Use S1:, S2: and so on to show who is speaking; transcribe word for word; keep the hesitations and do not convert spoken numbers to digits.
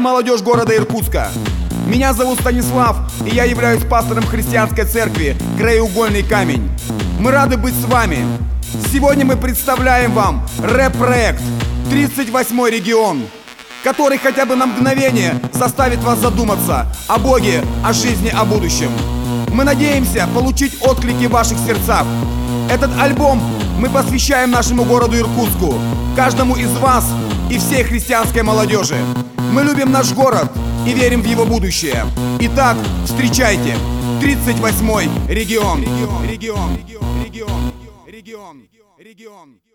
S1: молодежь города Иркутска. Меня зовут Станислав, и я являюсь пастором христианской церкви «Краеугольный камень». Мы рады быть с вами. Сегодня мы представляем вам рэп-проект «тридцать восьмой регион», который хотя бы на мгновение заставит вас задуматься о Боге, о жизни, о будущем. Мы надеемся получить отклики в ваших сердцах. Этот альбом мы посвящаем нашему городу Иркутску, каждому из вас и всей христианской молодежи. Мы любим наш город и верим в его будущее. Итак, встречайте тридцать восьмой регион. Регион, регион, регион, регион, регион, регион.